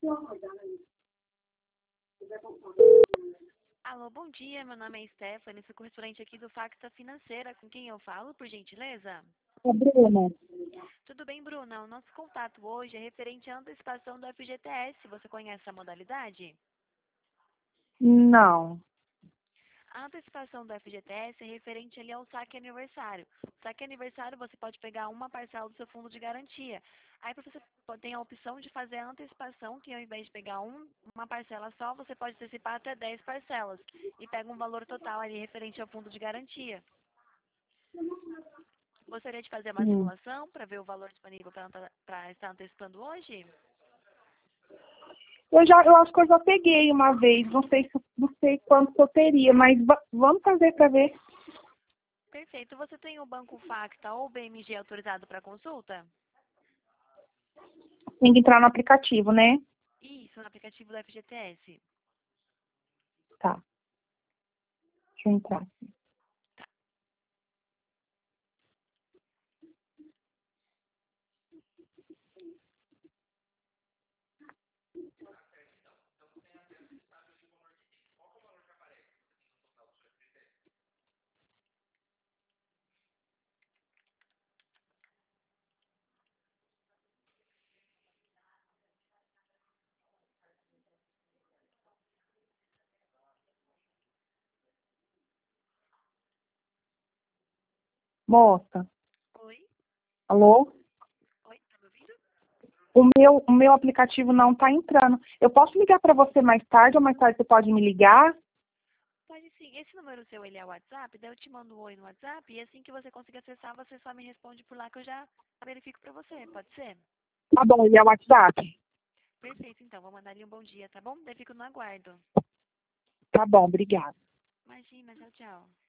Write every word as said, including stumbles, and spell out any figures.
Alô, bom dia. Meu nome é Stephanie, sou correspondente aqui do Facta Financeira. Com quem eu falo, por gentileza? É Bruna. Tudo bem, Bruna? O nosso contato hoje é referente à antecipação do F G T S. Você conhece a modalidade? Não. A antecipação do F G T S é referente ali ao saque aniversário. O saque aniversário você pode pegar uma parcela do seu fundo de garantia. Aí você tem a opção de fazer a antecipação, que ao invés de pegar um, uma parcela só, você pode antecipar até dez parcelas. E pega um valor total ali referente ao fundo de garantia. Gostaria de fazer uma Hum. simulação para ver o valor disponível para estar antecipando hoje? Eu já, eu acho que eu já peguei uma vez, não sei se não sei quanto que eu teria, mas va- vamos fazer para ver. Perfeito. Você tem o Banco Facta ou o B M G autorizado para consulta? Tem que entrar no aplicativo, né? Isso, no aplicativo do F G T S. Tá. Deixa eu entrar. Moça, Oi? alô? Oi, tá me ouvindo? O meu, o meu aplicativo não está entrando. Eu posso ligar para você mais tarde ou mais tarde você pode me ligar? Pode sim. Esse número seu, ele é o WhatsApp? Daí eu te mando um oi no WhatsApp e assim que você conseguir acessar, você só me responde por lá que eu já verifico para você. Pode ser? Tá bom, e é o WhatsApp? Perfeito, então. Vou mandar ali um bom dia, tá bom? Daí fico no aguardo. Tá bom, obrigada. Imagina, tchau, tchau.